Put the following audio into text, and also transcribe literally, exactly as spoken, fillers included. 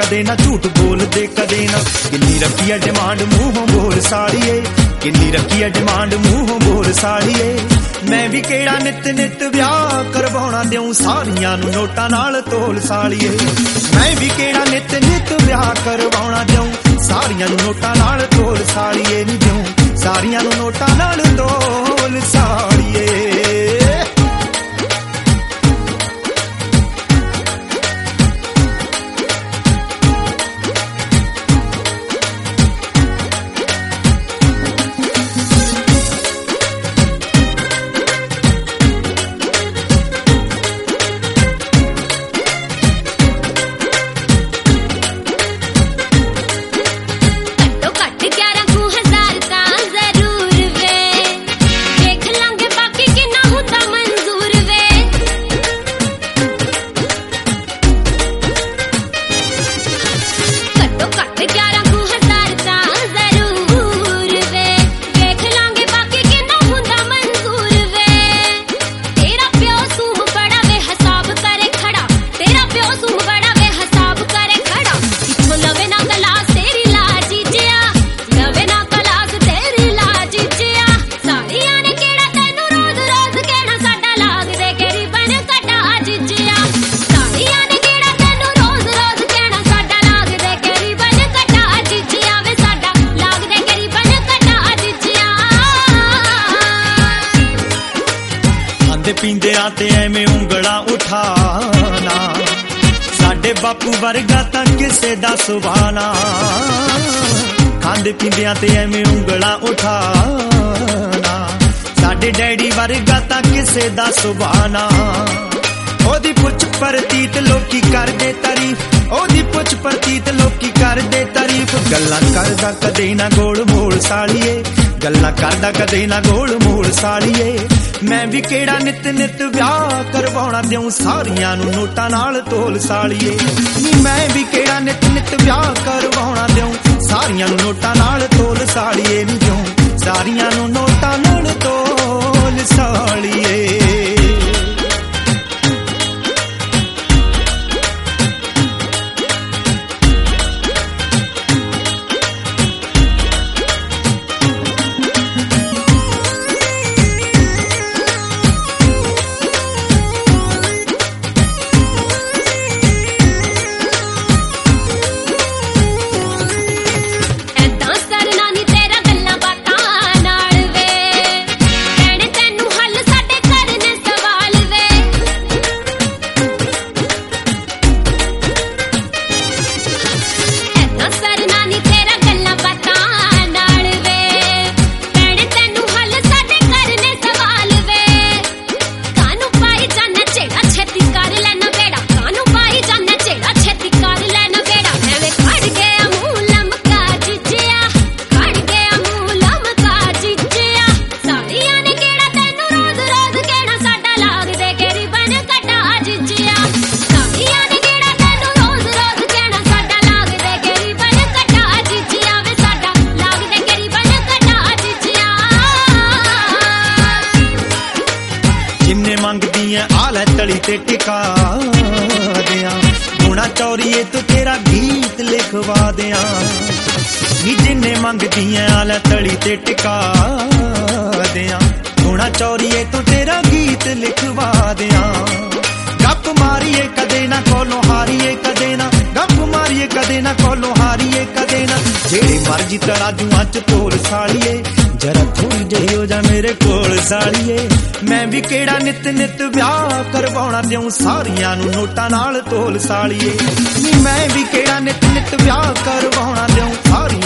कदे ना झूठ बोलदे कदे ना। किन्नी रखी है डिमांड मूहों बोल साड़िए, किन्नी रखी है डिमांड मूहों बोल साड़िए। मैं भी केड़ा नित नित ब्याह करवाउणा देऊं सारियां नूं नोटां नाल तोल साड़िए। मैं भी केड़ा नित नित ब्याह करवाउणा देऊं सारियां नूं नोटां नाल तोल साड़िए। नी देऊं सारियां नूं नोटां नाल तोल साड़िए। पींदियां ते एवें उंगला उठाना, साडे बापू वर्गा तां किसे दा सुभाना। खांदे पींदियां ते एवें उंगला उठाना, साडे डैडी वर्गा तां किसे दा सुभाना। ओदी पुछ परतीत लोकी करदे तारीफ, ओदी पुछ परतीत लोकी करदे तारीफ। गल्लां करदा कदे ना गोल मोल साड़िए, गल्लां करदा कदे ना गोल मोल साड़िए। मैं भी केड़ा नित नित ब्याह करवाउणा देऊं सारियां नूं नोटां नाल तोल साड़िए। नी मैं भी केड़ा नित नित ब्याह करवाउणा देऊं सारियां नूं नोटां नाल तोल साड़िए। नी देऊं सारियां नूं नोटां नाल तोल साड़िए। मंगदियां आले तली ते टिका दियां, गुणा चौरिए तो तेरा गीत लिखवा दियां। नी जिन्ने मंगदियां आले तली ते टिका दियां, गुणा चौरिए तो तेरा गीत लिखवा दियां। गप मारिए कदे ना कोलों हारिए कदे ना, गप मारिए कदे ना कोलों हारिए कदे ना। जेड़े मर्जी तराजुआं च तोल साड़िए, जरा थोड़ी जही हो जा मेरे कोल साड़िए। मैं भी केड़ा नित नित ब्याह करवाउणा देऊं सारियां नूं नोटां नाल तोल साड़िए। नी मैं भी केड़ा नित नित ब्याह करवाउणा देऊं सारियां